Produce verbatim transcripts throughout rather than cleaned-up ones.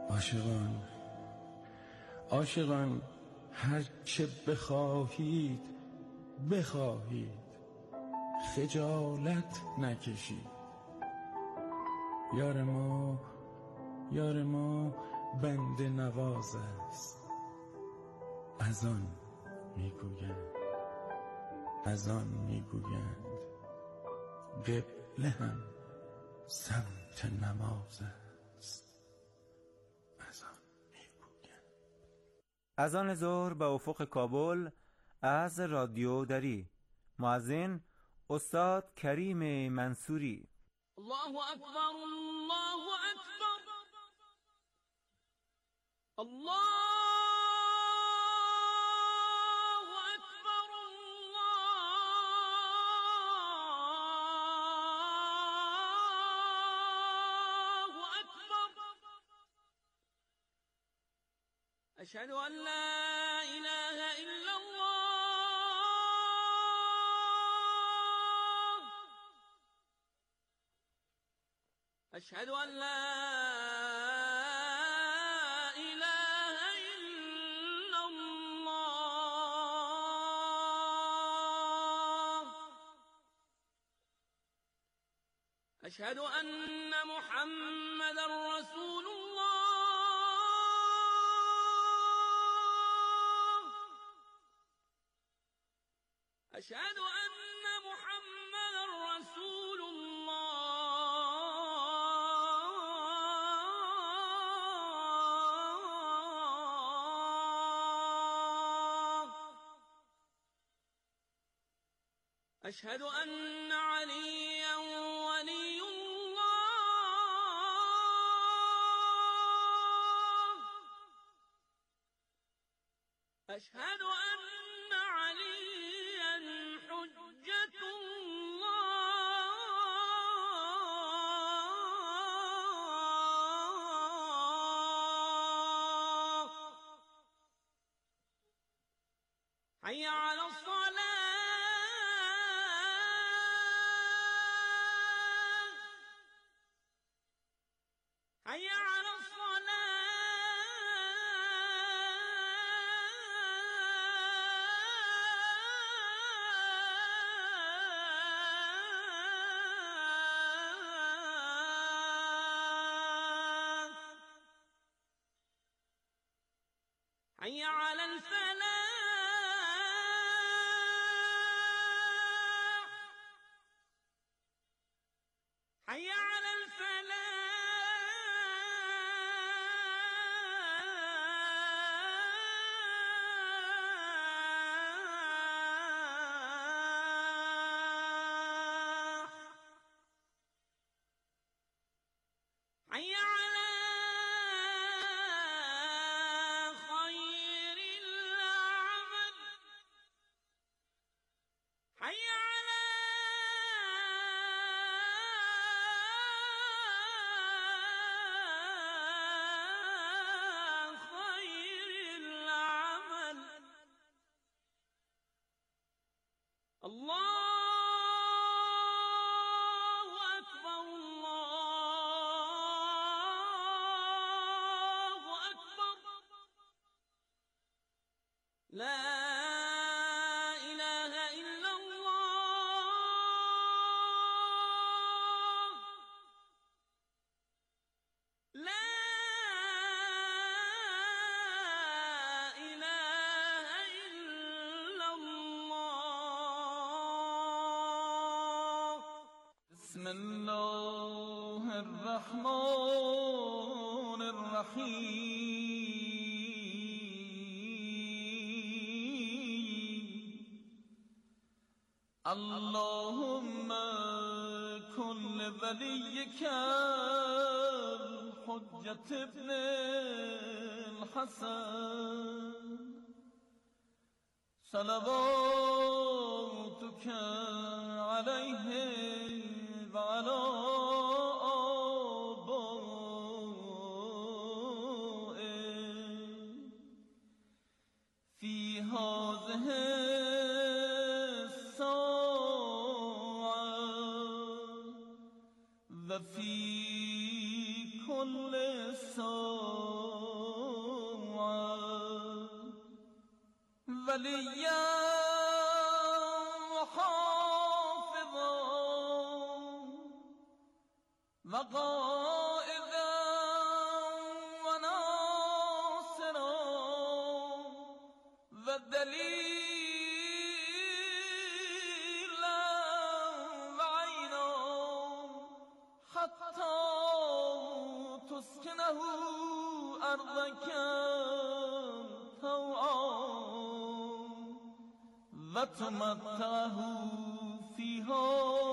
عاشقان عاشقان هر چه بخواهید بخواهید خجالت نکشید. یار ما یار ما بنده نواز است، از آن میگویند از آن میگویند قبله هم سمت نماز است، از آن میگویند. اذان ظهر به افق کابل از رادیو دری. مؤذن استاد کریم منصوری. الله اکبر الله اکبر الله اکبر الله اکبر. اشهد ان لا اله الا الله، اشهد ان لا اله الا الله، اشهد ان محمدا رسول الله، اشهد ان محمدا رسول الله، اشهد ان عليا ولي الله، اشهد ان عليا حجة الله. حي على الصلاة، حي على الصلاة، حي على الفلاح، حي على الفلاح، حي على خير العمل، حي على خير العمل. الله أكبر الله أكبر. لا إله إلا الله، لا إله إلا الله. بسم الله الرحمن الرحيم. اللهم كن لوليك الحجة ابن الحسن صلواتك عليه وعلى آبائه في هذه الساعة وفي كل ساعة ولیا و حافظا و قائدا و ناصرا و دلیلا و عینا حتی تسکنه ارضک و تمتعه فیها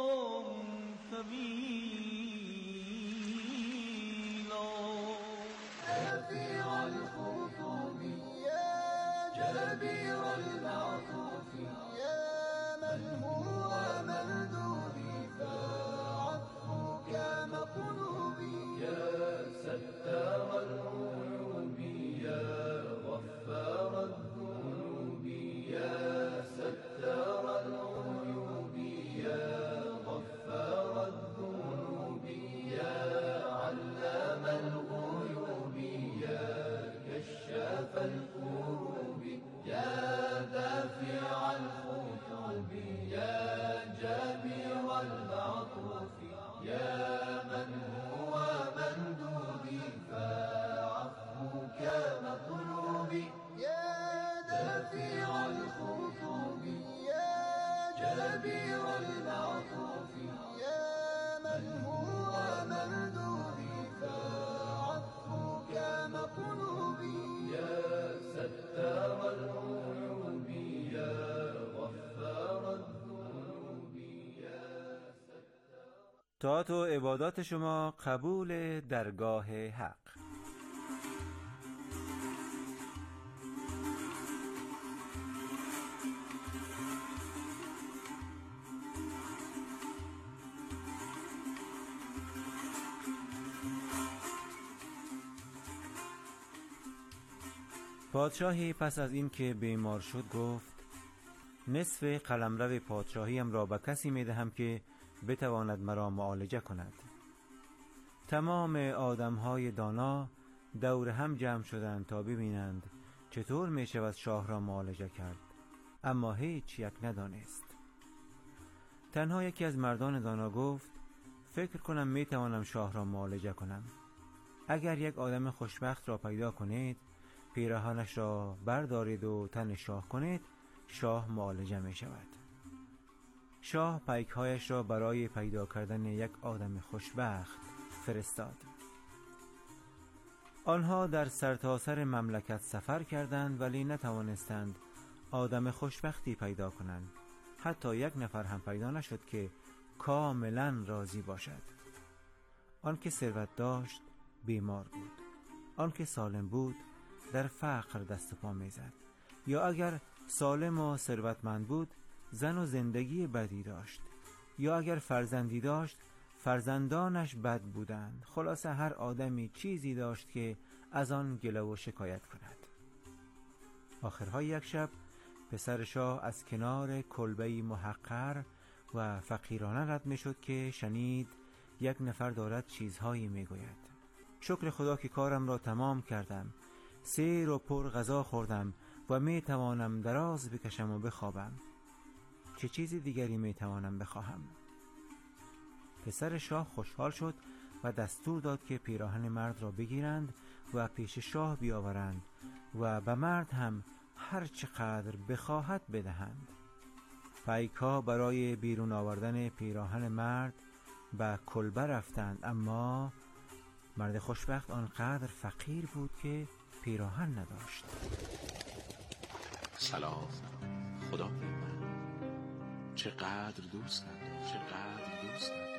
طویلا رفیع الخطوب یا جبیر المعطوف یا من هو مردودی فعطفك مطلوبی یا ستار العیوب یا غفار الذنوب یا ستار العيوب يا غفار الذنوب يا علام الغيوب يا كشاف الكروب يا دافع الخطوب يا جابر المعطوف يا من هو مندوبي فعفوك مطلوبي يا دافع الخطوب يا جبير المعطوف يا من هو مردودي فعطفك مطلوبي يا ستار العيوب يا غفار الذنوب يا ستار. طاعت و عبادات شما قبول درگاه حق. پادشاهی پس از این که بیمار شد گفت نصف قلمرو پادشاهیم را به کسی می دهم که بتواند مرا معالجه کند. تمام آدمهای دانا دور هم جمع شدند تا ببینند چطور می شود شاه را معالجه کرد، اما هیچ یک ندانست. تنها یکی از مردان دانا گفت فکر کنم می توانم شاه را معالجه کنم. اگر یک آدم خوشبخت را پیدا کنید، پیراهنش را بردارید و تن شاه کنید، شاه معالجه می شود. شاه پیکهایش را برای پیدا کردن یک آدم خوشبخت فرستاد. آنها در سرتاسر مملکت سفر کردند ولی نتوانستند آدم خوشبختی پیدا کنند. حتی یک نفر هم پیدا نشد که کاملا راضی باشد. آن که ثروت داشت بیمار بود، آن که سالم بود در فقر دست و پا میزد، یا اگر سالم و ثروتمند بود زن و زندگی بدی داشت، یا اگر فرزندی داشت فرزندانش بد بودند. خلاصه هر آدمی چیزی داشت که از آن گله و شکایت کند. آخرهای یک شب پسر شاه از کنار کلبه‌ای محقر و فقیرانه رد میشد که شنید یک نفر دارد چیزهایی میگوید. شکر خدا که کارم را تمام کردم، سیر و پر غذا خوردم و می توانم دراز بکشم و بخوابم. چه چیز دیگری می توانم بخواهم؟ پسر شاه خوشحال شد و دستور داد که پیراهن مرد را بگیرند و پیش شاه بیاورند و به مرد هم هر چقدر بخواهد بدهند. پیک‌ها برای بیرون آوردن پیراهن مرد به کلبه رفتند، اما مرد خوشبخت آنقدر فقیر بود که پیراهن نداشت. سلام خدای من، چقدر دوست ندارم، چقدر دوست ندارم.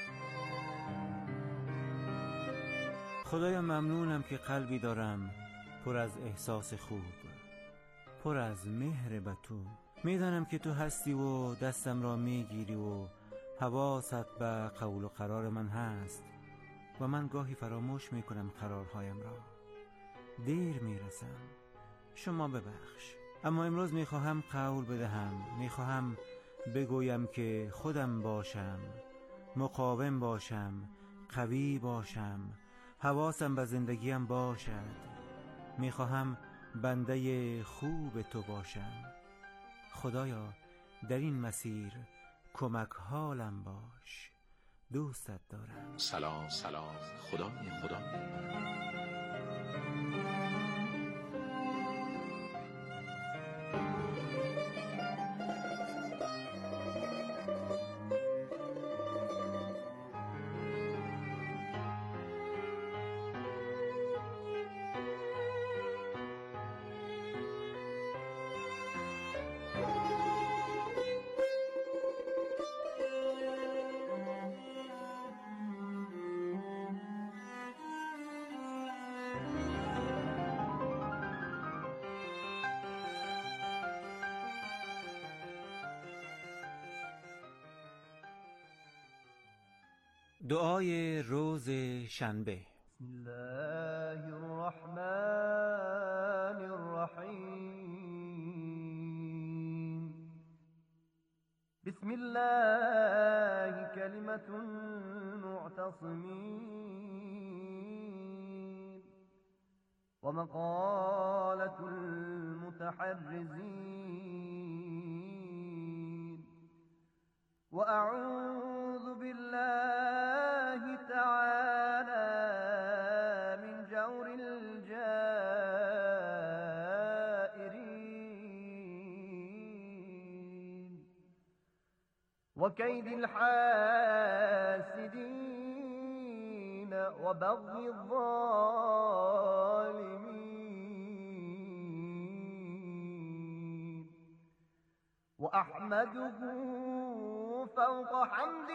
خدایا ممنونم که قلبی دارم پر از احساس خوب، پر از مهر به تو. میدانم که تو هستی و دستم را میگیری و حواست به قول و قرار من هست و من گاهی فراموش میکنم قرارهایم را. دیر میرسم، شما ببخش. اما امروز میخواهم قول بدهم، میخواهم بگویم که خودم باشم، مقاوم باشم، قوی باشم، حواسم به زندگیم باشد. میخواهم بنده خوب تو باشم. خدایا در این مسیر کمک حالم باش، دوستت دارم. سلام سلام خدای خدای دعای روز شنبه. بسم الله الرحمن الرحیم. بسم الله کلمة المعتصمین و مقالة المتحرزین و اعوذ بالله تعالى من جور الجائرين وكيد الحاسدين وبغي الظالمين وأحمده فوق حمد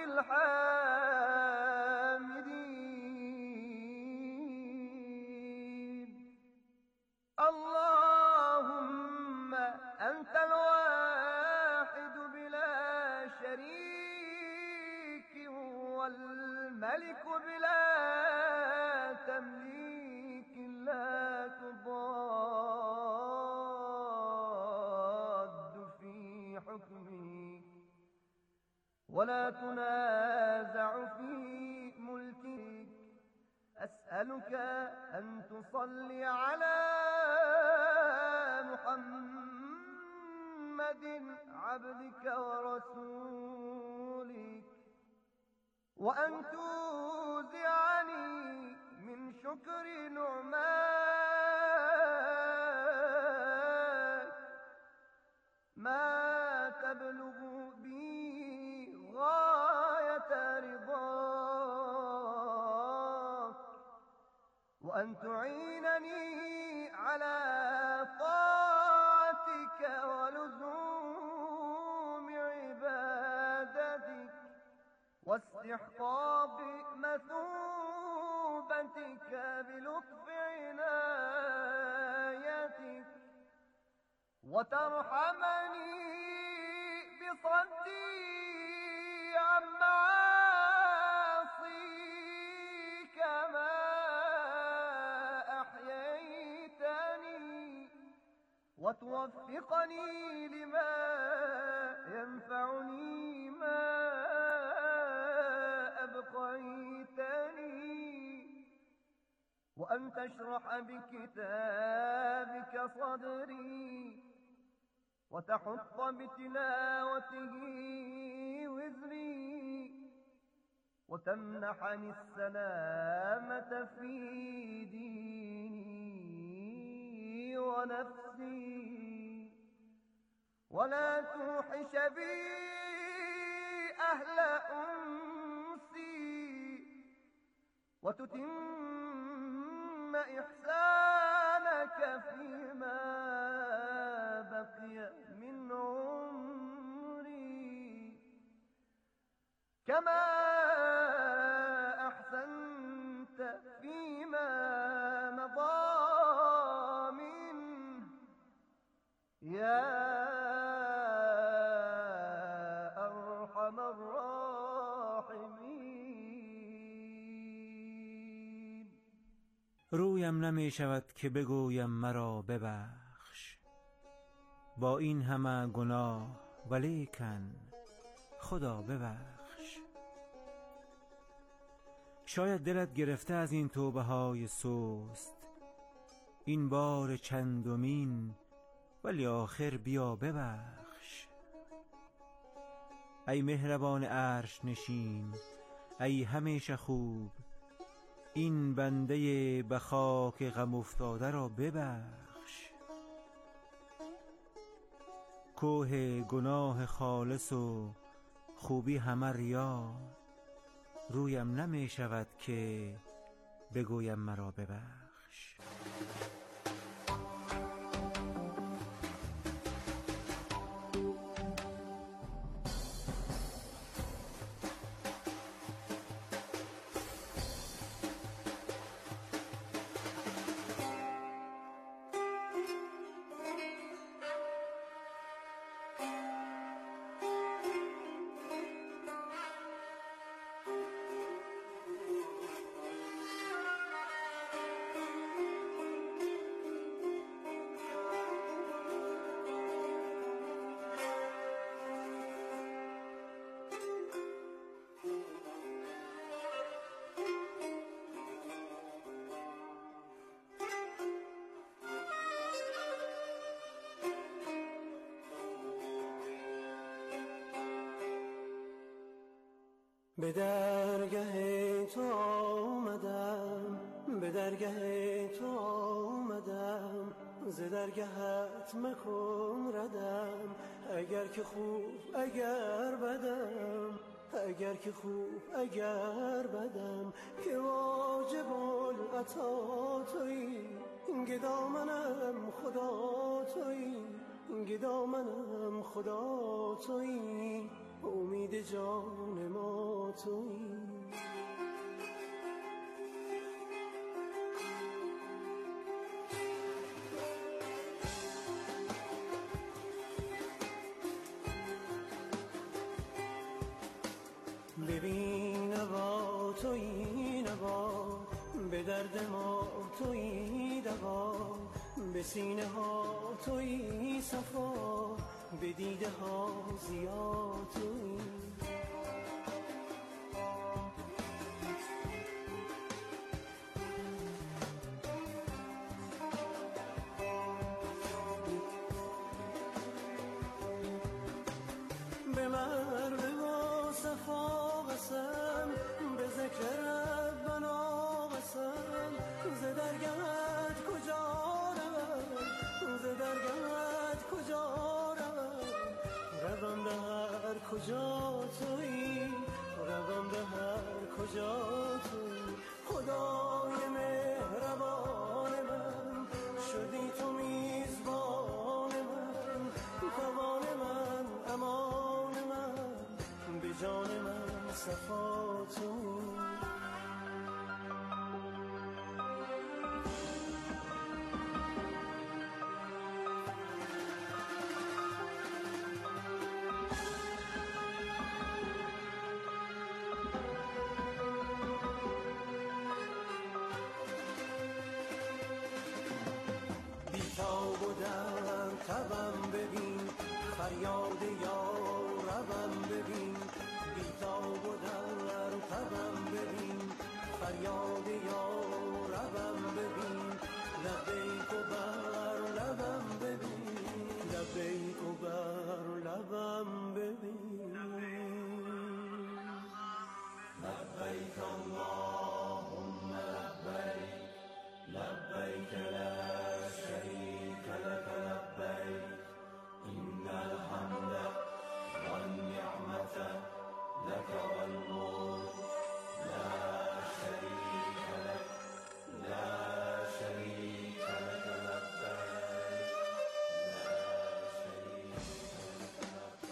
الحامدين. اللهم أنت الواحد بلا شريك والملك بلا تمليك لا تضاد في حكمه ولا تنازع في ملكك. أسألك أن تصلي على محمد عبدك ورسولك وأن توزعني من شكر نعماك ما تبلغ بي غاية رضاك وأن تعينني على طاعتك ولزوم عبادتك واستحقاق مثوبتك بلطف عنايتك وترحمني بصدي عن معاصيك ما أحييتني وتوفقني لما ينفعني ما أبقيتني وأن تشرح بكتابك صدري وتحط بتلاوته وزري وتمنحني السلامة في ديني ونفسي ولا توحش بي أهل أنسي وتتم إحسانك فيما بقي من عمري كما أحسنت فيما مضى منه يا أرحم الراحمين. رویم نمی شود که بگویم مرا ببخش، با این همه گناه ولیکن خدا ببخش. شاید دلت گرفته از این توبه های سست، این بار چندمین، ولی آخر بیا ببخش. ای مهربان عرش نشین، ای همیشه خوب، این بنده به خاک غم افتاده را ببخش. کوه گناه خالص و خوبی همه ریا، رویم نمی شود که بگویم مرا ببخش. به درگه تو آمدم، به درگه تو آمدم، ز درگهت مکن ردم. اگر که خوب اگر بدم، اگر که خوب اگر بدم، که واجب العطا تویی، گدا منم خدا تویی، گدا منم خدا تویی، امید جان ما تویی. ببین نوا تویی نوا، به درد ما تویی دوا، به سینه ها تویی صفا، به دیده ها ضیا تویی. به مرد و صفا قسم، به ذکر ربنا قسم، ز درگهت کجا روم، ز درگهت کجا روم، روم به هر کجا تویی، روم به هر کجا تویی. خدای مهربان من، شدی تو میزبان من، توان من امان من، به جان من صفا تویی. بیتاب و در تبم ببین، فریاد یاربم ببین، بیتاب و در تبم ببین، فریاد یاربم ببین، لبیک و بر لبم ببین، لبیک و بر لبم ببین. لبیک اللهم لبیک، لبیک لا شریک لک لبیک، إن الحمد والنعمة لك والملك لا شريك لك، لا شريك لك لبيك، لا شريك لك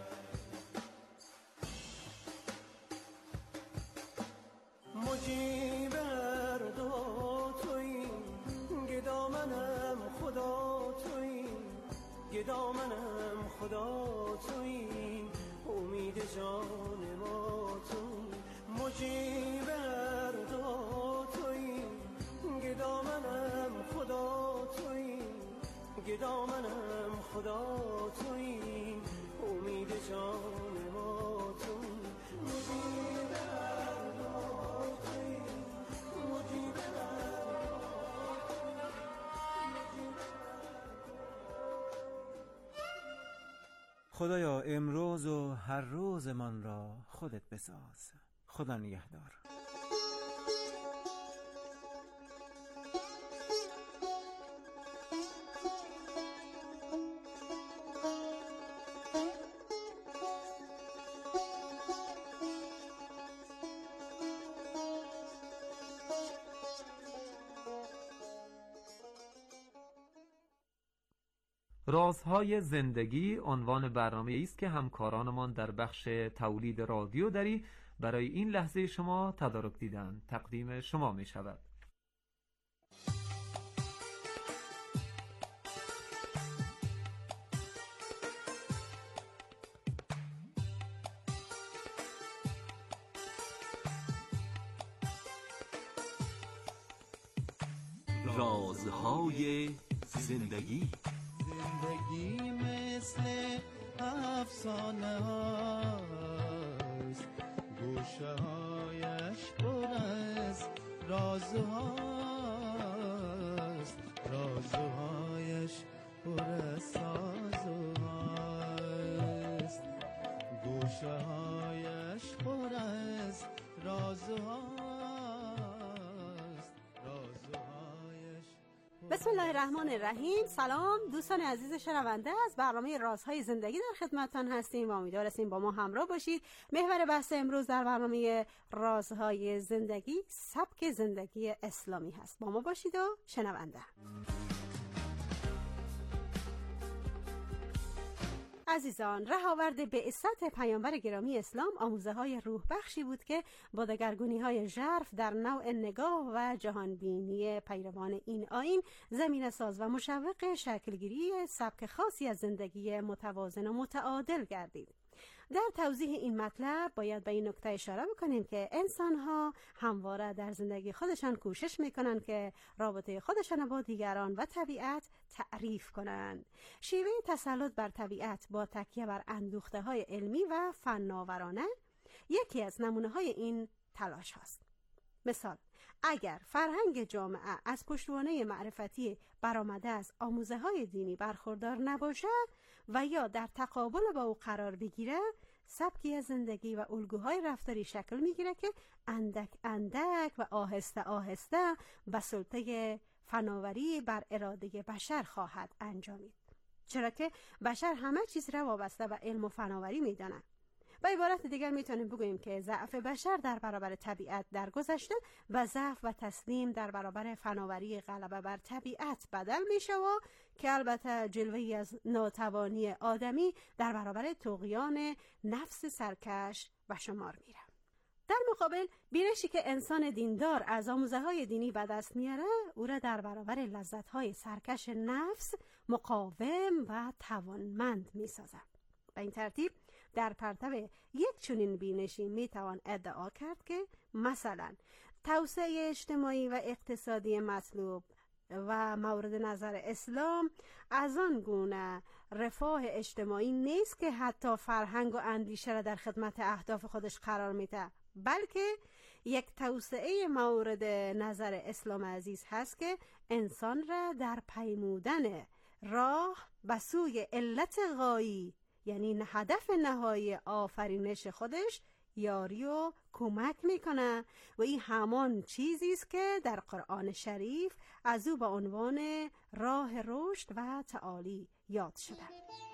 لبيك. مجیب هر دعا تویی، گدا منم خدا تویی، گدا منم خدا تویی، امید جان ما تویی. مجیب هر دعا تویی، گدا منم خدا تویی، گدا منم خدا تویی، امید جان ما تویی. مجیب هر دعا تویی، مجیب هر دعا تویی. خدایا امروز و هر روزمان را خودت بساز. خدا نگهدار. رازهای زندگی عنوان برنامه است که همکارانمان در بخش تولید رادیو دری برای این لحظه شما تدارک دیدن تقدیم شما می شود. رازهای زندگی. زندگی مثل افسانه هاست، گوشه هایش پر از رازهاست، رازهایش پر از سازهاست، گوشه هایش پر از رازهاست، رازهایش. بسم الله الرحمن الرحیم. سلام دوستان عزیز شنونده، از برنامه رازهای زندگی در خدمتتان هستیم و امیدوار هستیم با ما همراه باشید. محور بحث امروز در برنامه رازهای زندگی سبک زندگی اسلامی هست. با ما باشید و شنونده. عزیزان، رهاورد بعثت پیامبر گرامی اسلام آموزه های روح بخشی بود که با دگرگونی های ژرف در نوع نگاه و جهانبینی پیروان این آیین زمینه ساز و مشوق شکلگیری سبک خاصی از زندگی متوازن و متعادل گردید. در توضیح این مطلب باید به این نکته اشاره بکنیم که انسان‌ها همواره در زندگی خودشان کوشش می‌کنند که رابطه خودشان با دیگران و طبیعت تعریف کنند. شیوه تسلط بر طبیعت با تکیه بر اندوخته‌های علمی و فناورانه یکی از نمونه‌های این تلاش هاست. مثال، اگر فرهنگ جامعه از پشتوانه معرفتی برآمده از آموزه‌های دینی برخوردار نباشه و یا در تقابل با او قرار بگیره، سبکی از زندگی و الگوهای رفتاری شکل میگیره که اندک اندک و آهسته آهسته به سلطه فناوری بر اراده بشر خواهد انجامید، چرا که بشر همه چیز را وابسته به علم و فناوری میدانه. به عبارت دیگر میتونیم بگوییم که ضعف بشر در برابر طبیعت در گذشته و ضعف و تسلیم در برابر فناوری غلبه بر طبیعت بدل میشه و که البته جلوه‌ای از ناتوانی آدمی در برابر طغیان نفس سرکش و شمار میره. در مقابل بینشی که انسان دیندار از آموزه‌های دینی به دست میاره او را در برابر لذت‌های سرکش نفس مقاوم و توانمند میسازه. به این ترتیب در پرتو یک چنین بینشی میتوان ادعا کرد که مثلا توسعه اجتماعی و اقتصادی مطلوب و مورد نظر اسلام از آن گونه رفاه اجتماعی نیست که حتی فرهنگ و اندیشه را در خدمت اهداف خودش قرار میده، بلکه یک توسعه مورد نظر اسلام عزیز هست که انسان را در پیمودن راه به سوی علت غایی، یعنی هدف نهایی آفرینش خودش، یاری و کمک میکنه و این همان چیزی است که در قرآن شریف از او به عنوان راه رشد و تعالی یاد شده.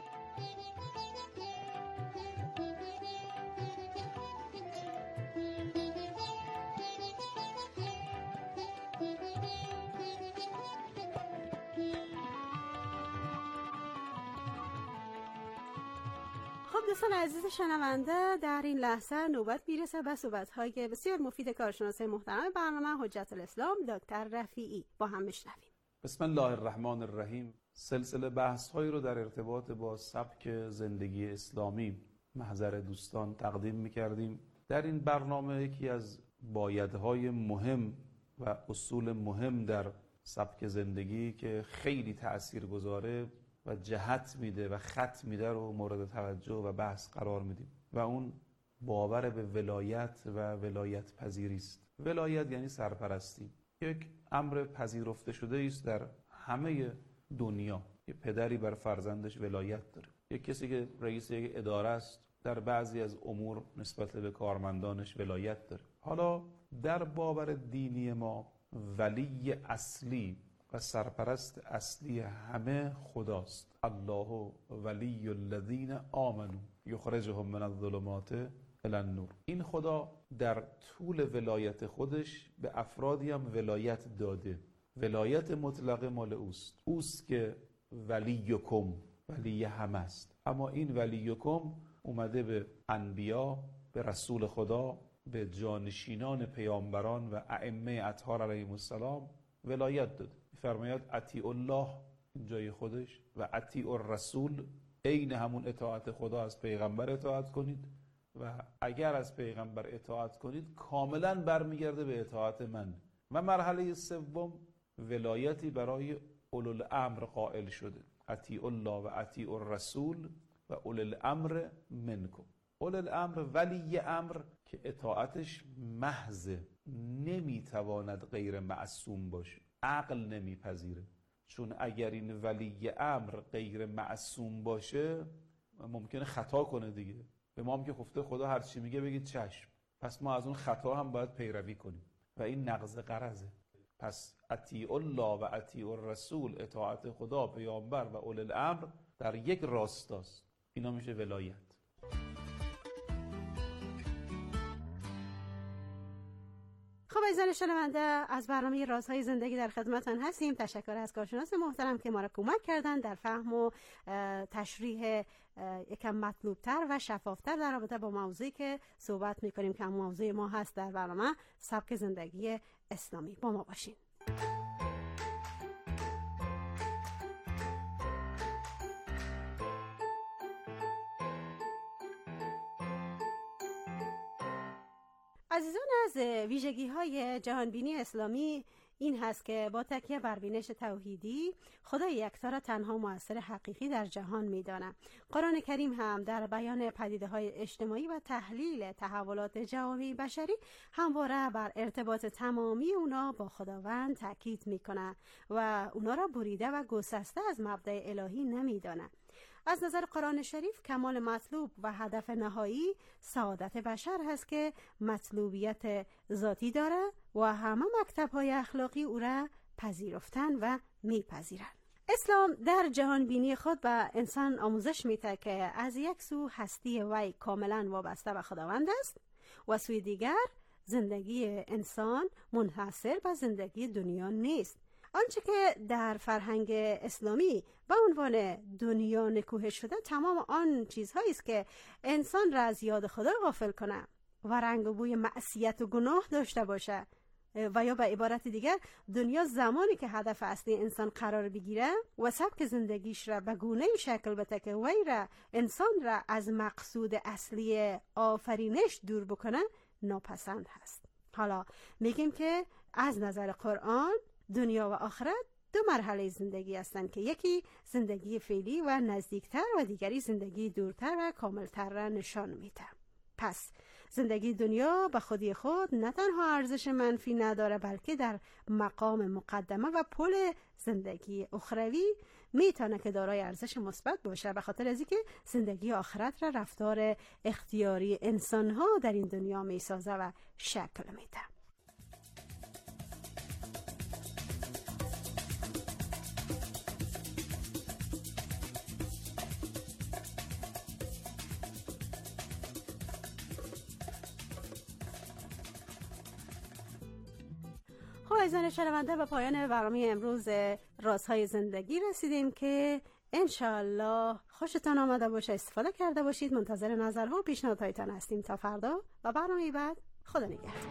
دوستان عزیز شنونده، در این لحظه نوبت میرسه به صحبت‌های بسیار مفید کارشناس محترم برنامه حجت الاسلام دکتر رفیعی. با هم میشنویم. بسم الله الرحمن الرحیم. سلسله بحث‌هایی رو در ارتباط با سبک زندگی اسلامی محضر دوستان تقدیم می‌کردیم. در این برنامه یکی از بایدهای مهم و اصول مهم در سبک زندگی که خیلی تأثیرگذاره و جهت میده و خط میده رو مورد توجه و بحث قرار میدیم و اون باور به ولایت و ولایت پذیری است. ولایت یعنی سرپرستی، یک امر پذیرفته شده است در همه دنیا. یه پدری بر فرزندش ولایت داره. یک کسی که رئیس یک اداره است در بعضی از امور نسبت به کارمندانش ولایت داره. حالا در باور دینی ما ولی اصلی و سرپرست اصلی همه خداست. الله ولی الذین آمنوا یخرجهم من الظلمات الی النور. این خدا در طول ولایت خودش به افرادی هم ولایت داده. ولایت مطلق مال اوست. اوست که ولیکم، ولی همه است. اما این ولیکم اومده به انبیا، به رسول خدا، به جانشینان پیامبران و ائمه اطهار علیهم السلام ولایت داده. فرماید اطیع الله جای خودش و اطیع الرسول، عین همون اطاعت خدا از پیغمبر اطاعت کنید و اگر از پیغمبر اطاعت کنید کاملا برمیگرده به اطاعت من. و مرحله سوم ولایتی برای اولو الامر قائل شده. اطیع الله و اطیع الرسول و اولو الامر منکم. اولو الامر ولی امر که اطاعتش محضه، نمیتواند غیر معصوم باشه، عقل نمیپذیره. چون اگر این ولی امر غیر معصوم باشه ممکنه خطا کنه دیگه. به ما هم که گفته خدا هر چی میگه بگید چشم، پس ما از اون خطا هم باید پیروی کنیم و این نقض غرضه. پس اطیع الله و اطیع الرسول، اطاعت خدا، پیامبر و اولو الامر در یک راستاست. اینا میشه ولایت. خب عزیزان شنونده، از برنامه رازهای زندگی در خدمتتان هستیم. تشکر از کارشناس محترم که ما را کمک کردن در فهم و تشریح یکم مطلوبتر و شفافتر در رابطه با موضوعی که صحبت میکنیم که موضوع ما هست در برنامه سبک زندگی اسلامی. با ما باشین. عزیزان، از ویژگی های جهانبینی اسلامی این هست که با تکیه بر بینش توحیدی خدای یکتا را تنها مؤثر حقیقی در جهان می‌داند. قرآن کریم هم در بیان پدیده‌های اجتماعی و تحلیل تحولات جوامع بشری همواره بر ارتباط تمامی اونا با خداوند تاکید می‌کند و اونا را بریده و گسسته از مبدأ الهی نمی‌داند. از نظر قرآن شریف کمال مطلوب و هدف نهایی سعادت بشر هست که مطلوبیت ذاتی داره و همه مکتب‌های اخلاقی او را پذیرفتن و میپذیرند. اسلام در جهان بینی خود به انسان آموزش میده که از یک سو هستی وی کاملا وابسته به خداوند است و سوی دیگر زندگی انسان منحصر به زندگی دنیا نیست. آنچه که در فرهنگ اسلامی به عنوان دنیا نکوه شده تمام آن چیزهایی است که انسان را از یاد خدا غافل کنه و رنگ و بوی معصیت و گناه داشته باشه، و یا به عبارت دیگر دنیا زمانی که هدف اصلی انسان قرار بگیره و سبک زندگیش را به گونه‌ای شکل بده که وی را انسان را از مقصود اصلی آفرینش دور بکنه ناپسند هست. حالا میگیم که از نظر قرآن دنیا و آخرت دو مرحله زندگی هستند که یکی زندگی فعلی و نزدیکتر و دیگری زندگی دورتر و کاملتر را نشان میده. پس زندگی دنیا به خودی خود نه تنها ارزش منفی نداره بلکه در مقام مقدمه و پل زندگی اخروی میتونه که دارای ارزش مثبت باشه، به خاطر از اینکه زندگی آخرت را رفتار اختیاری انسان‌ها در این دنیا میسازه و شکل میده. عزیزان شنونده، به پایان برنامه امروز رازهای زندگی رسیدیم که انشاءالله خوشتان آمده باشه، استفاده کرده باشید. منتظر نظرها و پیشنهادهایتان هستیم تا فردا و برنامه بعد. خدا نگهدار.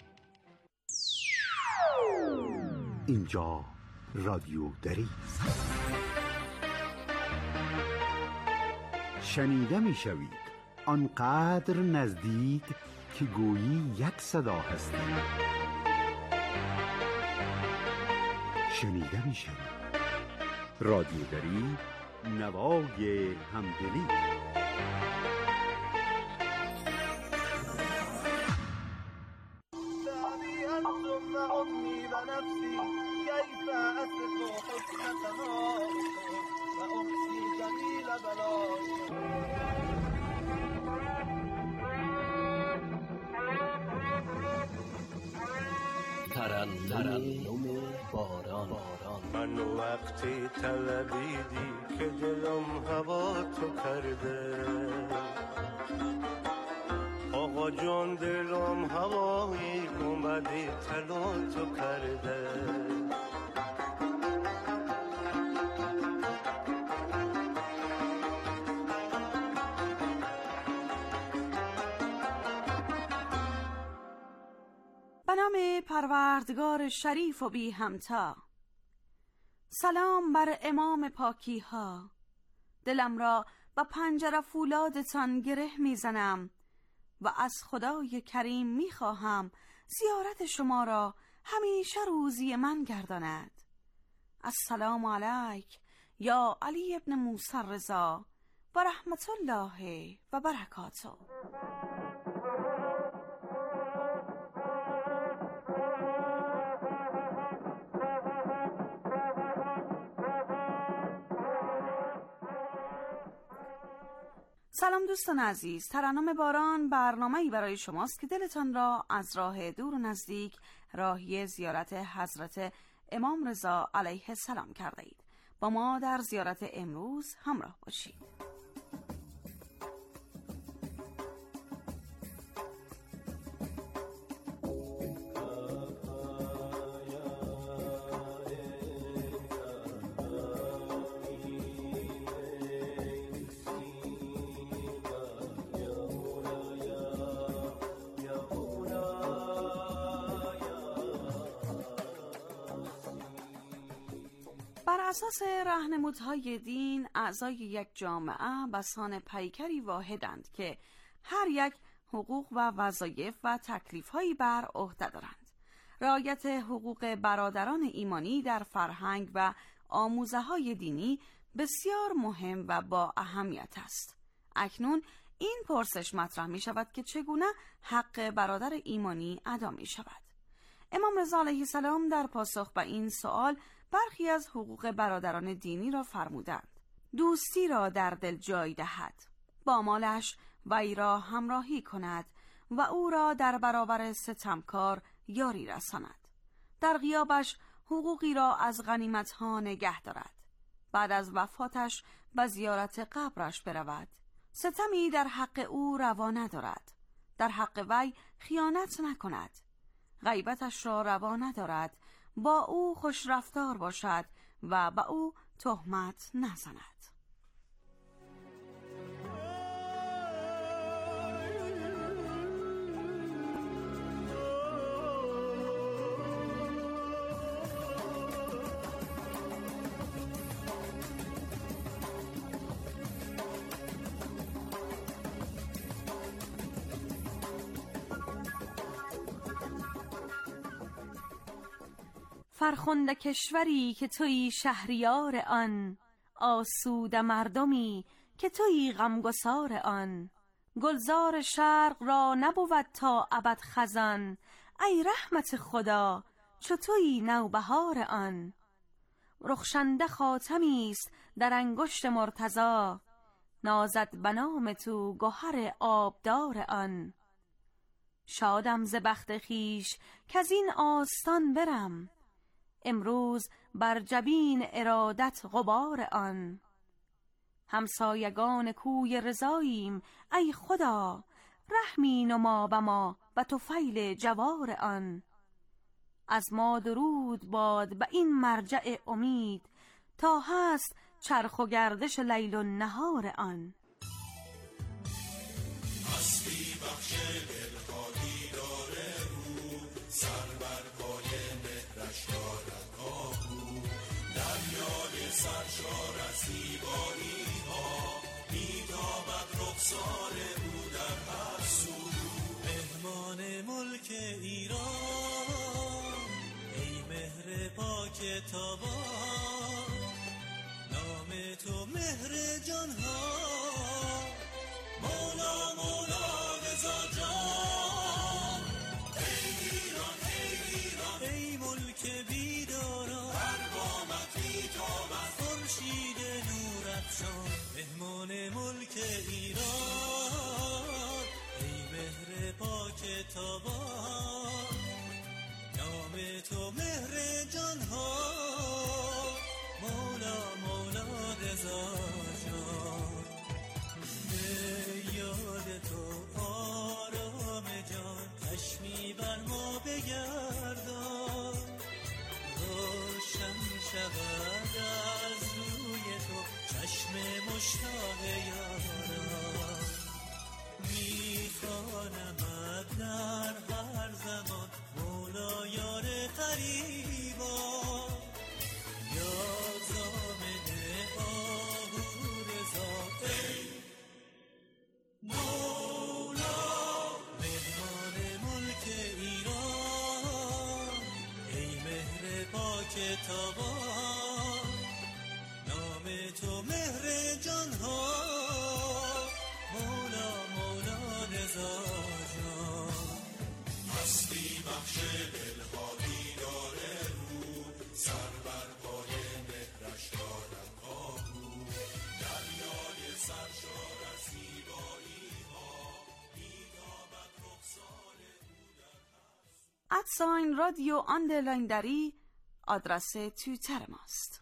اینجا رادیو دری است. شنیده می شوید، آنقدر نزدیک که گویی یک صدا هستید. شنیده می شوید. رادیو دری، نوای همدلی. ترنم باران. من وقتی طلبیدی که دلم هوا تو کرده، آقا جان دلم هوایی اومدی طلا تو کرده. به نام پروردگار شریف و بی همتا. سلام بر امام پاکی ها. دلم را با پنجره فولادتان گره میزنم و از خدای کریم میخواهم زیارت شما را همیشه روزی من گرداند. السلام علیک یا علی ابن موسی رضا و رحمت الله و برکاته. سلام دوستان عزیز، ترنم باران برنامه‌ای برای شماست که دلتان را از راه دور و نزدیک راهی زیارت حضرت امام رضا علیه السلام کرده اید. با ما در زیارت امروز همراه باشید. بر اساس راهنمودهای دین، اعضای یک جامعه بسان پیکری واحدند که هر یک حقوق و وظایف و تکلیف‌هایی بر عهده دارند. رعایت حقوق برادران ایمانی در فرهنگ و آموزه‌های دینی بسیار مهم و با اهمیت است. اکنون این پرسش مطرح می شود که چگونه حق برادر ایمانی ادا می شود؟ امام رضا علیه السلام در پاسخ به این سوال برخی از حقوق برادران دینی را فرمودند. دوستی را در دل جای دهد، با مالش وی را همراهی کند و او را در برابر ستمکار یاری رساند. در غیابش حقوقی را از غنیمت‌ها نگه دارد. بعد از وفاتش به زیارت قبرش برود. ستمی در حق او روا ندارد. در حق وی خیانت نکند. غیبتش را روا ندارد. با او خوش رفتار باشد و با او تهمت نزند. فرخنده کشوری که تویی شهریار آن، آسوده مردمی که تویی غمگسار آن. گلزار شرق را نبود تا ابد خزان، ای رحمت خدا چو تویی نوبهار آن. رخشنده خاتمی است در انگشت مرتضی، نازد به نام تو گهر آبدار آن. شادم ز بخت خویش کز این آستان برم، امروز بر جبین ارادت غبار آن. همسایگان کوی رضاییم ای خدا، رحمی نما به ما و طفیل جوار آن. از ما درود باد به این مرجع امید، تا هست چرخ و گردش لیل و نهار آن. هستی بخش دلها دیدار او، سر بر پای مهرش دارد آهو. در میان سرشار از زیبایی ها میتابد رخسار او در هر سو. مهمان ملک ایران ای مهر پاک تابان، نام تو مهر جان ها مولا مولا رضا جان. ای ایران ای ایران ای ملک بیداران، هر قامت بیتابد خورشید نور افشان. مهمان ملک ایران ای مهر پاک تابان، نام تو مهر جان ها مولا مولا رضا جان. به یاد تو آرام جان چشمی بر ما بگردان، روشن شود از روی تو چشم مشتاق یاران. میخوانمت در هر زمان مولا یار قریبا، یا زامن آهو رضا ای مولا. مهمان ملک ایران ای مهر پاک تابان، نام تو مهر جان ها مولا مولا رضا جان. هستی بخش دلها دیدار رو، سر بر پای مهرش دارد آهو. دریای سرشار از زیبایی ها میتابد رخسار او در هر سو. ادساین رادیو آندرلاین دری آدرس توییتر ماست.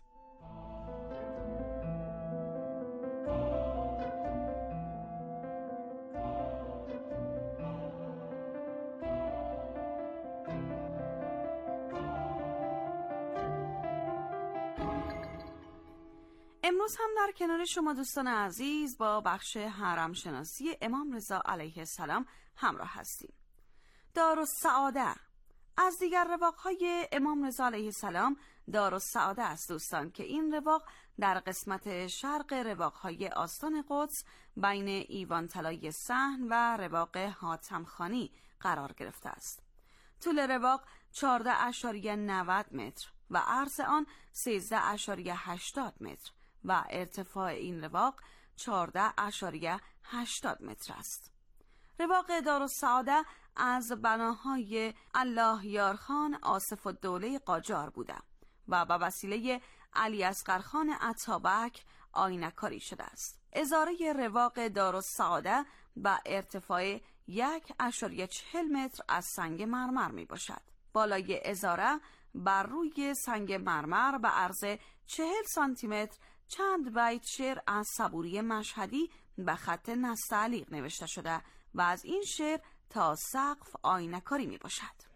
امروز هم در کنار شما دوستان عزیز با بخش حرم شناسی امام رضا علیه السلام همراه هستیم. دارالسعاده از دیگر رواق‌های امام رضا علیه السلام دارالسعاده است دوستان، که این رواق در قسمت شرق رواق‌های آستان قدس بین ایوان طلای صحن و رواق حاتم خانی قرار گرفته است. طول رواق چهارده اشاریه نود متر و عرض آن سیزده اشاریه هشتاد متر و ارتفاع این رواق چهارده اشاریه هشتاد متر است. رواق دارالسعاده از بناهای الله یارخان آصف الدوله قاجار بوده و به وسیله علی اصغر خان اتابک آینه‌کاری شده است. ازاره رواق دارالسعاده به ارتفاع یک اشاریه چهل متر از سنگ مرمر می باشد. بالای ازاره بر روی سنگ مرمر به عرض چهل سانتی متر چند بیت شعر از صبوری مشهدی به خط نستعلیق نوشته شده و از این شعر تا سقف آینه‌کاری می باشد.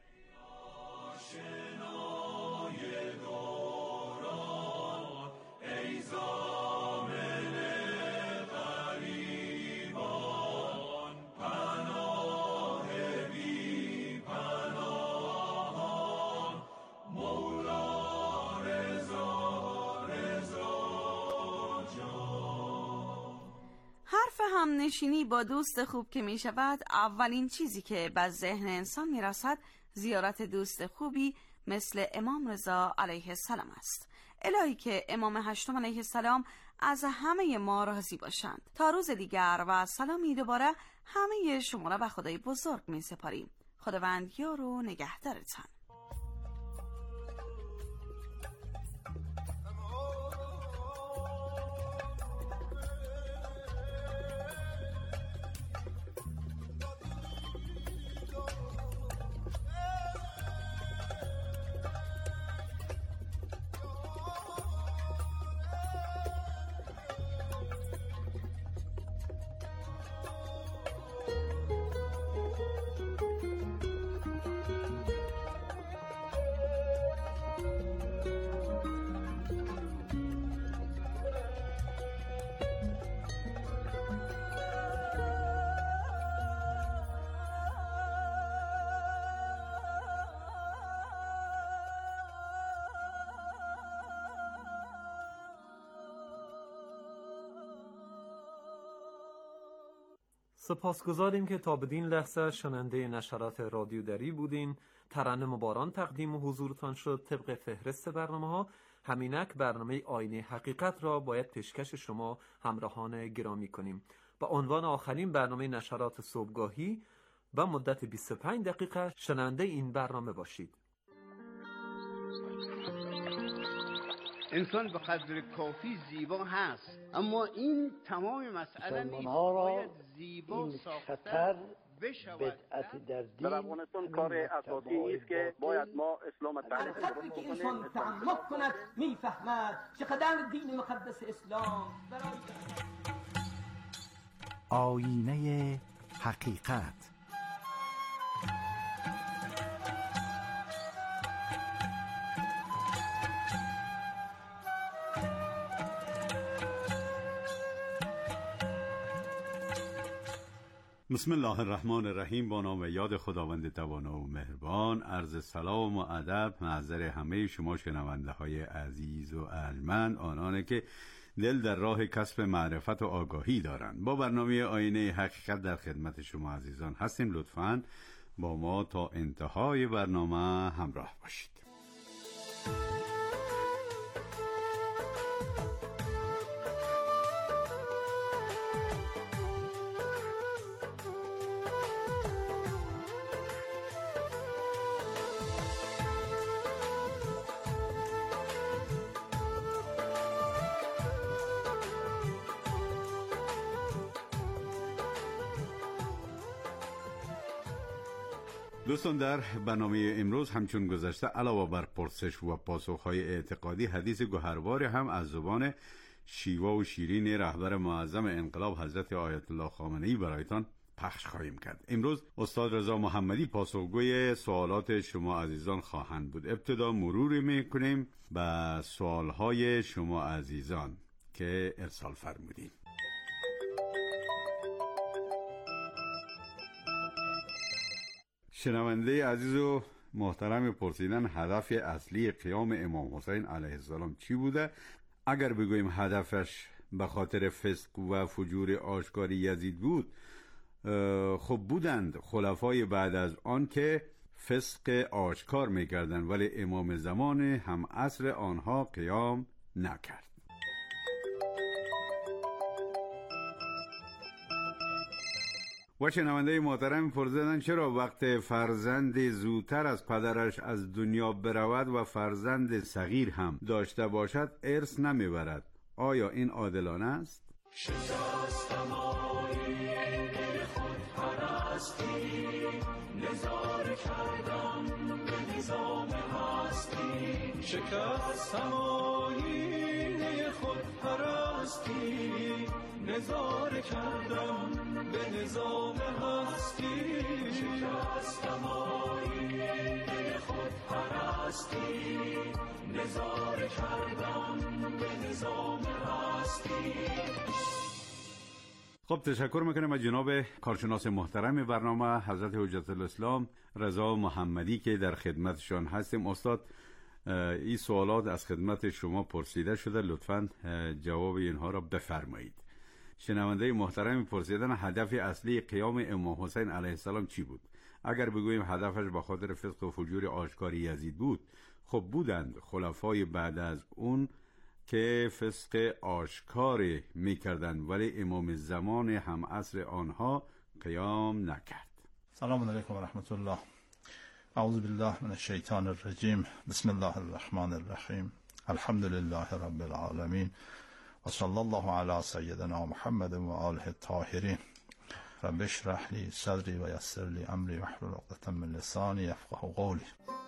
هم نشینی با دوست خوب که می شود، اولین چیزی که به ذهن انسان می رسد زیارت دوست خوبی مثل امام رضا علیه السلام است. الهی که امام هشتم علیه السلام از همه ما راضی باشند. تا روز دیگر و سلامی دوباره همه شما را به خدای بزرگ می سپاریم. خداوند یار و نگهدارتان. سپاسگزاریم که تا بدین لحظه شنونده نشرات رادیو دری بودین. ترنم باران تقدیم حضورتان شد. طبق فهرست برنامه‌ها همینک برنامه آینه حقیقت را باید پیشکش شما همراهان گرامی کنیم. با عنوان آخرین برنامه نشرات صبحگاهی با مدت بیست و پنج دقیقه شنونده این برنامه باشید. انسان به قدر کافی زیبا هست، اما این تمام مسئله نیست. باید زیبا خطر بدعت در دین در افغانستان کار اساسی است که باید ما اسلام تعریف درست که انسان تعمق کند میفهمد چقدر دین مقدس اسلام برای آینه حقیقت. بسم الله الرحمن الرحیم. با نام یاد خداوند توانا و مهربان. عرض سلام و ادب محضر همه شما شنونده های عزیز و ارجمند، آنان که دل در راه کسب معرفت و آگاهی دارند. با برنامه آینه حقیقت در خدمت شما عزیزان هستیم. لطفاً با ما تا انتهای برنامه همراه باشید. دوستان، در برنامه امروز همچون گذشته علاوه بر پرسش و پاسخهای اعتقادی، حدیث گوهروار هم از زبان شیوا و شیرین رهبر معظم انقلاب حضرت آیت الله خامنه‌ای برایتان پخش خواهیم کرد. امروز استاد رضا محمدی پاسخگوی سوالات شما عزیزان خواهند بود. ابتدا مروری میکنیم به سوالهای شما عزیزان که ارسال فرمودید. شنونده عزیز و محترم پرسیدن هدف اصلی قیام امام حسین علیه السلام چی بوده؟ اگر بگوییم هدفش به خاطر فسق و فجور آشکاری یزید بود، خب بودند خلفای بعد از آن که فسق آشکار میکردند، ولی امام زمان هم عصر آنها قیام نکرد. و شنونده محترم پرسیدن چرا وقت فرزند زودتر از پدرش از دنیا برود و فرزند صغیر هم داشته باشد ارث نمیبرد؟ آیا این عادلانه است؟ شکستم آیین خود پرستی، نظاره کردم به نظام هستی. شکستم آیین خود پرستی، نظاره کردم به نظام هستی. شکستم آیین خود پرستی، نظاره کردم به نظام هستی. خب تشکر میکنم از جناب کارشناس محترم برنامه حضرت حجت الاسلام رضا محمدی که در خدمتشان هستیم. استاد، این سوالات از خدمت شما پرسیده شده، لطفاً جواب اینها را بفرمایید. شنونده محترم پرسیدن هدف اصلی قیام امام حسین علیه السلام چی بود؟ اگر بگوییم هدفش به خاطر فسق و فجور آشکاری یزید بود، خب بودند خلفای بعد از اون که فسق آشکار میکردند، ولی امام زمان هم عصر آنها قیام نکرد. سلام علیکم و رحمت الله. اعوذ بالله من الشیطان الرجیم. بسم الله الرحمن الرحیم. الحمد لله رب العالمین و صلی الله علی سیدنا محمد و آله الطاهرین. رب اشرح لی صدری و یسر لی امری واحلل عقدة من لسانی یفقهوا قولی.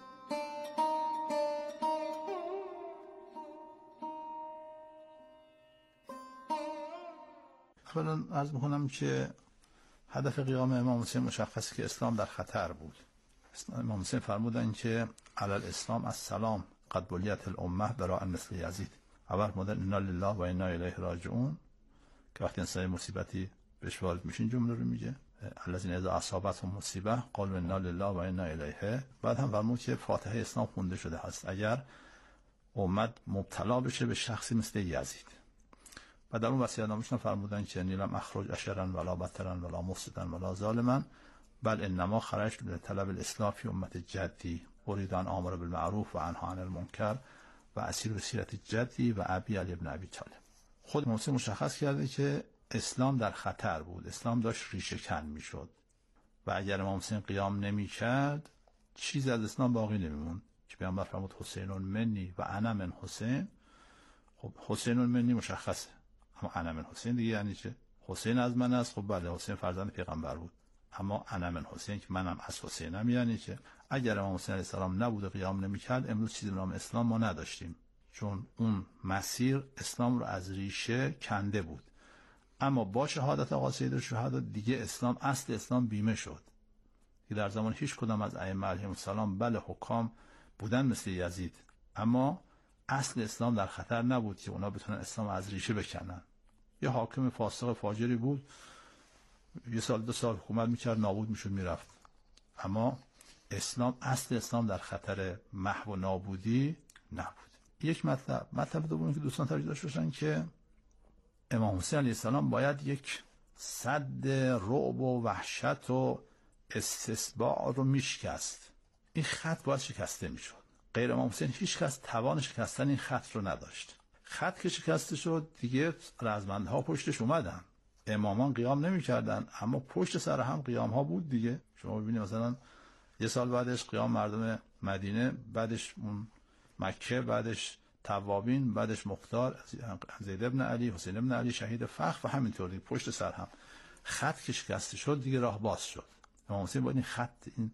اولا عرض میکنم که هدف قیام امام حسین مشخصه که اسلام در خطر بود. امام حسین فرمودن که علی الاسلام السلام قد بلیت الامه براء مثل یزید. اول مدن انا لله و انا الیه راجعون که وقتی انسان مصیبتی بهش وارد میشین جمله رو میگه الذین اذا اصابتهم مصیبه قالوا انا لله و انا الیه. بعد هم فرمود که فاتحه اسلام خونده شده هست اگر امت مبتلا بشه به شخصی مثل یزید. و در اون وصیت‌نامه‌شون فرمودن که نیلم اخرج اشرا ولا بطرا ولا مفسدا ولا ظالما بل انما خرجت لطلب الاصلاح فی امت جدی اريد ان امر بالمعروف و انها عن المنکر و اسیر سیرت جدی و ابی علی ابن ابی طالب. خود امام حسین مشخص کرده که اسلام در خطر بود، اسلام داشت ریشه کن میشد و اگر امام حسین قیام نمی‌کرد چیزی از اسلام باقی نمیموند. که پیامبر فرمود حسین منی و انا من حسین. خب حسین منی مشخصه، اما انا من حسین دیگه یعنی چه؟ حسین از من است. خب بله حسین فرزند پیغمبر بود، اما انا من حسین که منم از حسینم یعنی چه؟ اگر امام حسین علیه السلام نبود و قیام نمی‌کرد امروز چیزی به نام اسلام ما نداشتیم، چون اون مسیر اسلام رو از ریشه کنده بود. اما با شهادت آقا سید الشهدا دیگه اسلام، اصل اسلام بیمه شد که در زمان هیچ کدام از ائمه علیهم السلام بله حکام بودن مثل یزید، اما اصل اسلام در خطر نبود که اونا بتونن اسلام از ریشه بکنن. یه حاکم فاسق فاجری بود، یه سال دو سال حکومت میکرد، نابود میشد میرفت، اما اسلام، اصل اسلام در خطر محو و نابودی نبود. یک مطلب مطلب دومی که دوستان توجه داشته باشن که امام حسین علیه السلام باید یک سد رعب و وحشت و استسباع رو میشکست. این خط باید شکسته میشد. غیر امام حسین هیچ کس توان شکستن این خط رو نداشت. خط که شکسته شد دیگه رزمندها پشتش اومدن. امامان قیام نمیکردن اما پشت سر هم قیام ها بود دیگه. شما ببینید مثلا یه سال بعدش قیام مردم مدینه، بعدش اون مکه، بعدش توابین، بعدش مختار، زید ابن علی، حسین ابن علی شهید فخر و همینطوری پشت سر هم. خط که شکسته شد دیگه راه باز شد. امام حسین باید این خط، این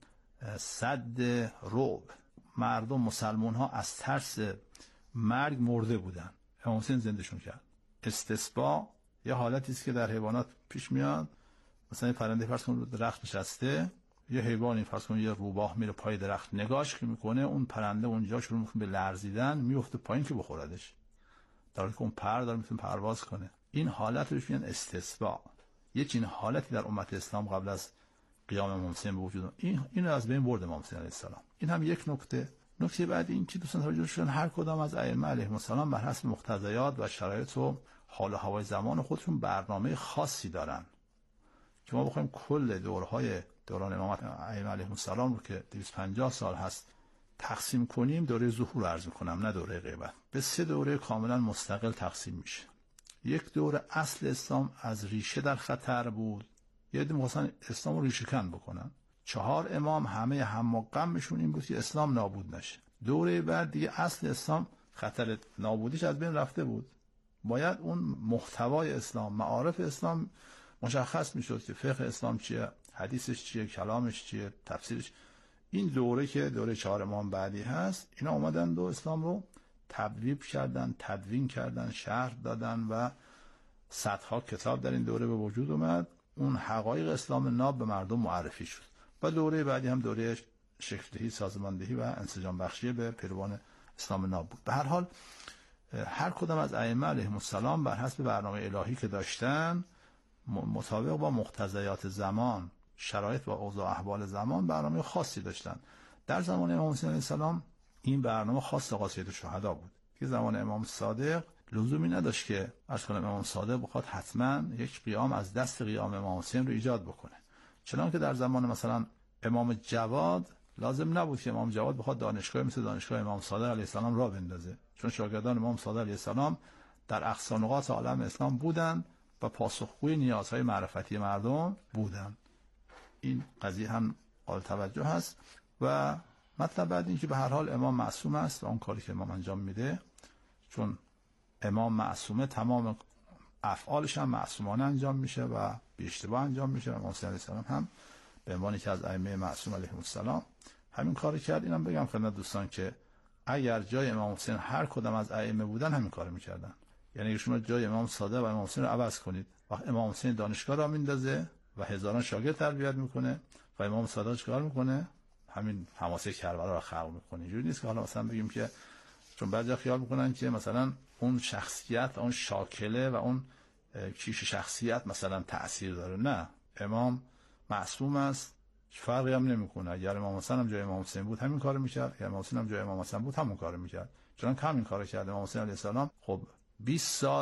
سد رعب، مردم مسلمان ها از ترس مرگ مرده بودن، امام حسین زندهشون کرد. استسباع یه حالتی است که در حیوانات پیش میاد. مثلا پرنده فرض کن رو درخت نشسته، یه حیوانی فرض کن یه روباه میره پای درخت، نگاهش که میکنه اون پرنده اونجا شروع میکنه به لرزیدن، میفته پایین که بخوردش، در حالی که اون پر داره میتونه پرواز کنه. این حالت روش میگن استسباع. یه چنین حالتی در امت اسلام قبل از قیام امام حسین به وجود این اینو از بین برد امام حسین علیه السلام. این هم یک نکته. نکته بعد این که دوستان توجه شدن هر کدام از ائمه علیهم السلام بر حسب مقتضیات و شرایط و حال و هوای زمان خودشون برنامه خاصی دارن که ما بخوایم کل دورهای دوران امامت ائمه علیهم السلام رو که دویست و پنجاه سال هست تقسیم کنیم، دوره ظهور عرض می‌کنم نه دوره غیبت، به سه دوره کاملا مستقل تقسیم میشه. یک دوره اصل اسلام از ریشه در خطر بود، یه عده می‌خواستن اسلام رو ریشه کن بکنن. چهار امام همه هم و غمشون این بود که اسلام نابود نشه. دوره بعد دیگه اصل اسلام خطر نابودیش از بین رفته بود، باید اون محتوای اسلام، معارف اسلام مشخص میشد که فقه اسلام چیه، حدیثش چیه، کلامش چیه، تفسیرش. این دوره که دوره چهار امام بعدی هست، اینا اومدن دو اسلام رو تبلیغ کردن، تدوین کردن، شرح دادن و صدها کتاب در این دوره به وجود اومد. اون حقایق اسلام ناب به مردم معرفی شد و دوره بعدی هم دوره شکل‌دهی، سازماندهی و انسجام بخشی به پیروان اسلام ناب بود. به هر حال هر کدام از ائمه علیهم السلام بر حسب برنامه الهی که داشتن، مطابق با مقتضیات زمان، شرایط و اوضاع احوال زمان برنامه خاصی داشتن. در زمان امام حسین علیه السلام این برنامه خاص آقا سید الشهدا بود که زمان امام صادق لزومی نداشت که عرض کنم امام صادق بخواد حتما یک قیام از دست قیام امام حسین رو ایجاد بکنه، چنان که در زمان مثلا امام جواد لازم نبود که امام جواد بخواد دانشگاه مثل دانشگاه امام صادق علیه السلام را بندازه، چون شاگردان امام صادق علیه السلام در اقصا نقاط عالم اسلام بودند و پاسخگوی نیازهای معرفتی مردم بودند. این قضیه هم قابل توجه هست. و مطلب بعد این که به هر حال امام معصوم است و اون کاری که امام انجام میده، چون امام معصومه تمام افعالش هم معصومانه انجام میشه و بی اشتباه انجام میشه. امام حسین علیه السلام هم به عنوان یکی از ائمه معصوم علیهم السلام همین کارو کرد. اینم بگم خدمت دوستان که اگر جای امام حسین هر کدام از ائمه بودن همین کارو میکردن. یعنی اگه شما جای امام صادق و امام حسین رو عوض کنید، وقت امام حسین دانشگاه را میندازه و هزاران شاگرد تربیت میکنه و امام صادق چیکار میکنه؟ همین حماسه کربلا رو خلق میکنه. اینجوری نیست که حالا مثلا بگیم که چون بعضیا خیال میکنن که مثلا اون شخصیت، اون شاکله و اون کیش شخصیت مثلا تأثیر داره. نه، امام معصوم است، فرقی هم نمیکنه. اگر امام حسین هم جای امام حسین بود همین کارو میکرد، اگر امام حسین هم جای امام حسین بود همون کارو میکرد. چون همین کارو کرد امام حسین علیه السلام. خب بیست سال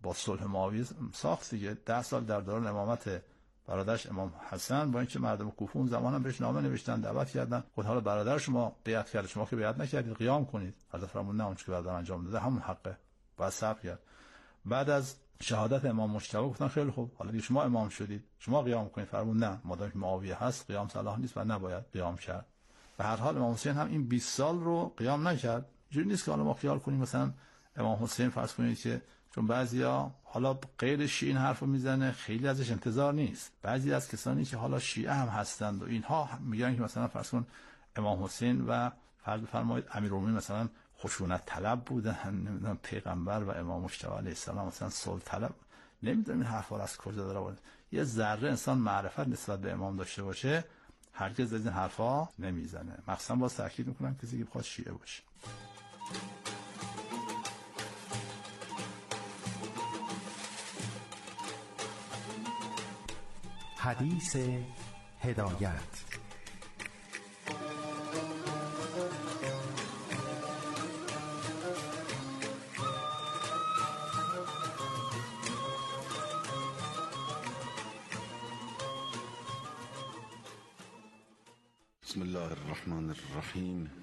با صلح معاویه ساخت دیگه. ده سال در دوران امامت برادرش امام حسن با اینکه مردم کوفه اون زمان هم بهش نامه نوشتن، دعوت کردن، خود حالا برادر شما بیعت کرد، شما که بیعت نکردید قیام کنید. حضرت فرمود نه، اون چه که برادر انجام داده همون حقه، باید صبر کرد. بعد از شهادت امام مجتبی گفتن خیلی خوب، حالا دیگه شما امام شدید، شما قیام کنید. فرمود نه، مادام که معاویه هست قیام صلاح نیست و نباید قیام کرد. به هر حال امام حسین هم این بیست سال رو قیام نکرد. جوری نیست که حالا ما خیال کنیم مثلا امام حسین فرض کنید که چون بعضیا حالا غیر شیعه این حرفو میزنه خیلی ازش انتظار نیست، بعضی از کسانی که حالا شیعه هم هستند و اینها میگن که مثلا فرض کن امام حسین و فرض بفرمایید امیرالمومنین مثلا خشونت طلب بودن، نمیدونم پیغمبر و امام مجتبی علیه السلام مثلا صلح طلب، نمیدونم این حرفا رو از کجا داره آورده. یه ذره انسان معرفت نسبت به امام داشته باشه هرگز از این حرفا نمیزنه. مخصوصا باز تاکید میکنم کسی که بخواد شیعه باشه. حدیث هدایت. بسم الله الرحمن الرحیم.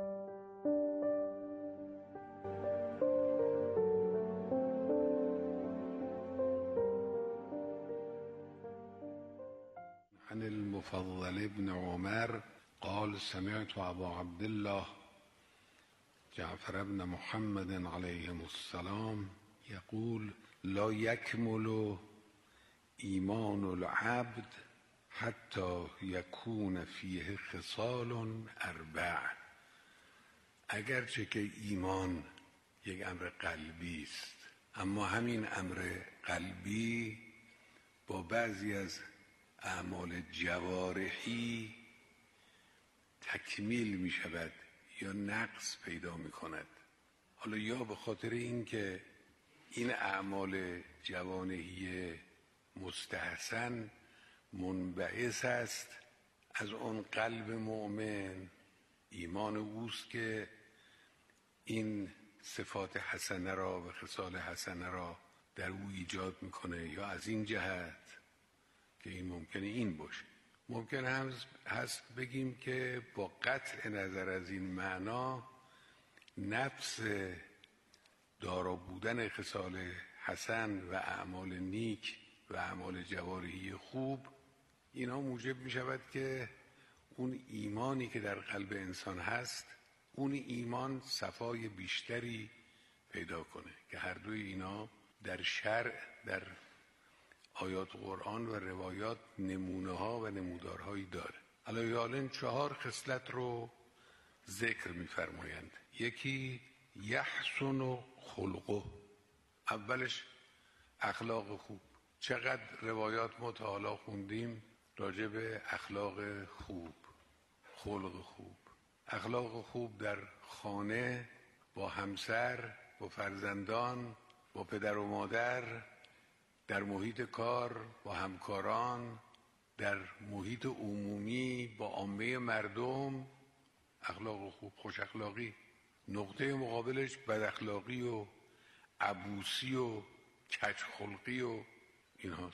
عن المفضل ابن عمر قال سمعت ابا عبد الله جعفر ابن محمد عليهم السلام يقول لا يكمل ایمان العبد حتی یکون فیه خصال اربع. اگرچه که ایمان یک امر قلبی است، اما همین امر قلبی با بعضی از اعمال جوارحی تکمیل می شود یا نقص پیدا می کند. حالا یا به خاطر این که این اعمال جوانحی مستحسن منبعث است از اون قلب مؤمن، ایمان اوست که این صفات حسنه را و خصال حسنه را در او ایجاد میکنه، یا از این جهت که این ممکنه این باشه. ممکن هم هست بگیم که با قطع نظر از این معنا نفس دارا بودن خصال حسن و اعمال نیک و اعمال جوارحی خوب، اینا موجب می شود که اون ایمانی که در قلب انسان هست، اون ایمان صفای بیشتری پیدا کنه، که هر دوی اینا در شرع، در آیات قرآن و روایات نمونه ها و نمودارهایی داره. علیه چهار خصلت رو ذکر می فرمایند. یکی یحسن خلقه، اولش اخلاق خوب. چقدر روایات ما تا حالا خوندیم راجع به اخلاق خوب، خلق خوب. اخلاق خوب در خانه، با همسر، با فرزندان، با پدر و مادر، در محیط کار، با همکاران، در محیط عمومی، با عامه مردم. اخلاق خوب، خوش اخلاقی. نقطه مقابلش بد اخلاقی و عبوسی و کج خلقی و این هاست.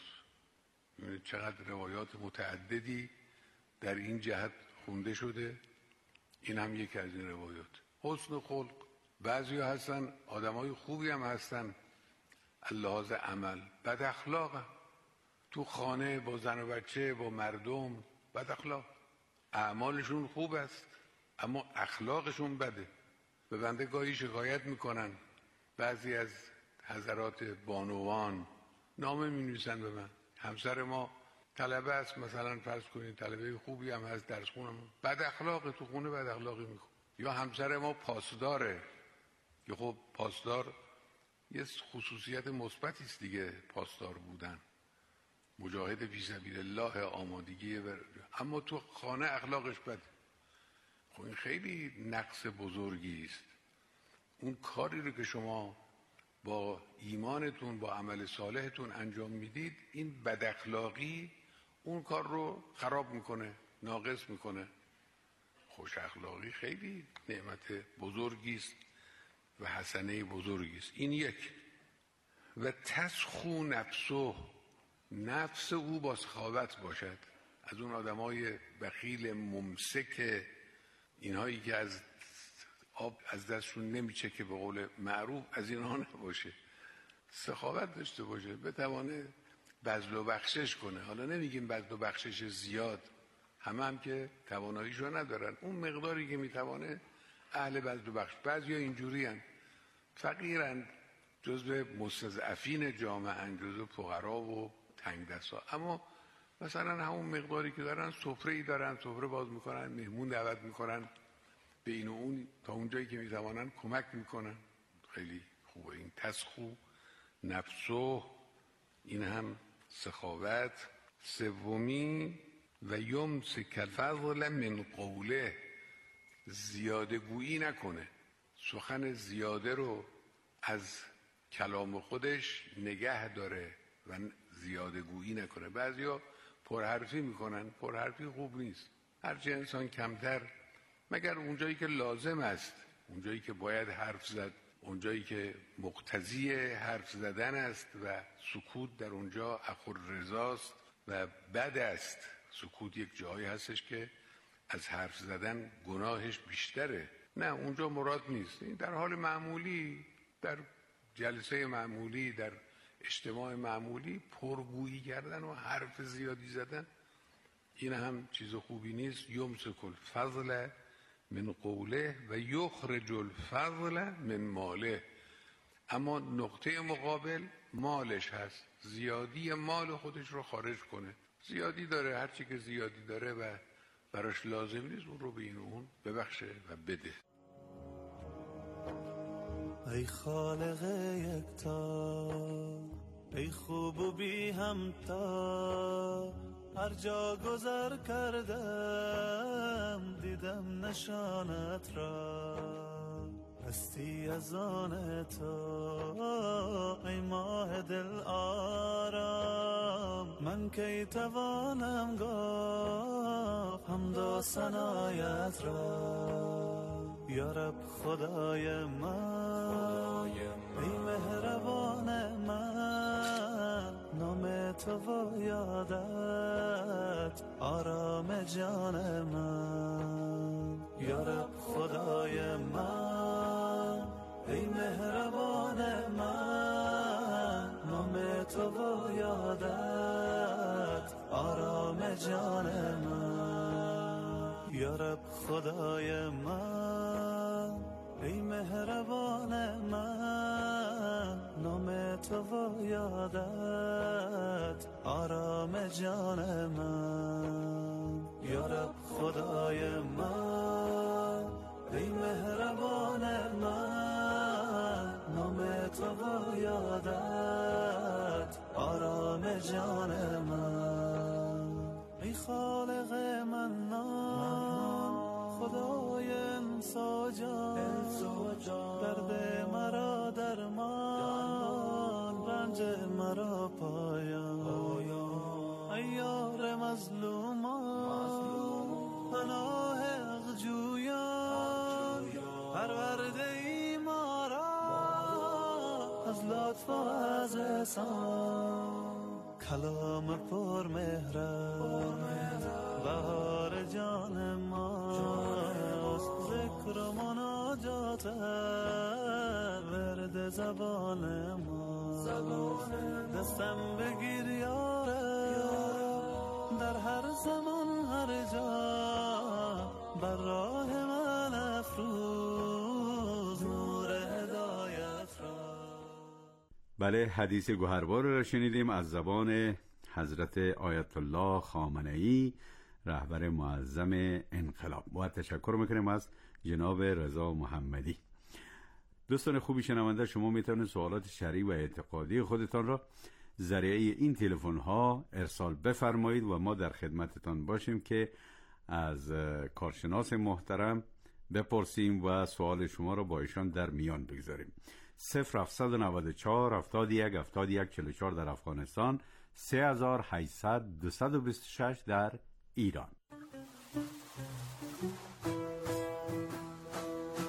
چقدر روایات متعددی در این جهت خونده شده. این هم یکی از این روایات. حسن خلق، بعضی ها هستن آدمای خوبی هم هستن اللحاظ عمل، بد اخلاق هم. تو خانه با زن و بچه، با مردم بد اخلاق. اعمالشون خوب است اما اخلاقشون بده. به بنده گاهی شکایت میکنن بعضی از حضرات بانوان، نامه می نویسن به من، همسر ما طلبه است، مثلا فرض کنید طلبه خوبی هم هست، درس خونم بد اخلاقه، تو خونه بد اخلاقی میکنه. یا همسر ما پاسداره، که خب پاسدار یه خصوصیت مثبتی است دیگه، پاسدار بودن، مجاهد فی سبیل الله، آمادگی بر... اما تو خانه اخلاقش بده. خب این خیلی نقص بزرگی است. اون کاری رو که شما با ایمانتون، با عمل صالحتون انجام میدید، این بد اخلاقی اون کار رو خراب میکنه، ناقص میکنه. خوش اخلاقی خیلی نعمت بزرگی است و حسنه بزرگی است. این یک. و تسخو نفسه، نفس او با سخاوت باشد. از اون آدمای بخیل ممسک، اینهایی که از آب از دستشون نمیچه که به قول معروف، از اینها نباشه، سخاوت داشته باشه، بتوانه بذل و بخشش کنه. حالا نمیگیم بذل و بخشش زیاد، همه هم که تواناییشو ندارن، اون مقداری که میتوانه اهل بذل و بخش. بعضیا اینجوری هن، فقیرن، جزو مستضعفین جامعه، جزو فقرا و تنگ دستا، اما مثلا همون مقداری که دارن سفره‌ای دارن، سفره باز میکنن، مهمون دعوت میکنن، به این و اون تا اونجایی که میتوانن کمک میکنن. خیلی خوبه این تسخو نفسه، این هم سخاوت. سومی و یمسک الفضل من قوله، زیاده گویی نکنه، سخن زیاده رو از کلام خودش نگه داره و زیاده گویی نکنه. بعضیا پرحرفی میکنن، پرحرفی خوب نیست. هرچی انسان کمتر، مگر اونجایی که لازم است، اونجایی که باید حرف زد، اونجایی که مقتضی حرف زدن است و سکوت در اونجا اخر رضاست و بد است. سکوت یک جایی هستش که از حرف زدن گناهش بیشتره، نه اونجا مراد نیست. در حال معمولی، در جلسه معمولی، در اجتماع معمولی پرگویی کردن و حرف زیادی زدن، این هم چیز خوبی نیست. یمسک الفضل من قوله و یخرج الفضل من ماله. اما نقطه مقابل مالش هست، زیادی مال خودش رو خارج کنه. زیادی داره، هرچی که زیادی داره و براش لازم نیست، اون رو به این و اون ببخشه و بده. ای خالق یکتا، ای خوب و بی همتا، هر جا گذر کردم دیدم نشانت را، هستی از آن تو ای ماه دل آرام. من کی توانم گفت حمد و ثنایت را، یا رب خدای من، ای مهربان من، نام تو و یادت آرام جان من. یا رب خدای من، ای مهربان من، نام تو و یادت آرام جان من. یا رب خدای من، ای مهربان من، نام تو و یادت آرام جان من. یا رب خدای من، ای مهربان من، نام تو و یادت آرام جان من. ای خالق منان، خدای انسا جان، درد مرا درمان، رنج مرا پایان. ای یار مظلومان، پناه حق جویان، پرورده ای ما را از لطف و از احسان. کلام پر مهرت بهار جان ماست، ذکر و مناجات ورد زبان ما. دستم بگیر یارم، در هر زمان هر جا بر راه من افروز نور هدایت را. بله، حدیث گوهربار را شنیدیم از زبان حضرت آیت الله خامنه‌ای، رهبر معظم انقلاب. باید تشکر میکنیم از جناب رضا محمدی. دوستان خوبی شنونده، شما میتونید سوالات شرعی و اعتقادی خودتان را ذریعه این تلفن ها ارسال بفرمایید و ما در خدمتتان باشیم که از کارشناس محترم بپرسیم و سوال شما را با ایشان در میان بگذاریم. صفر هفتصد و نود و چهار هفتاد و یک هفتاد و یک چهل و چهار در افغانستان، سه هزار و هشتصد دویست و بیست و شش در ایران.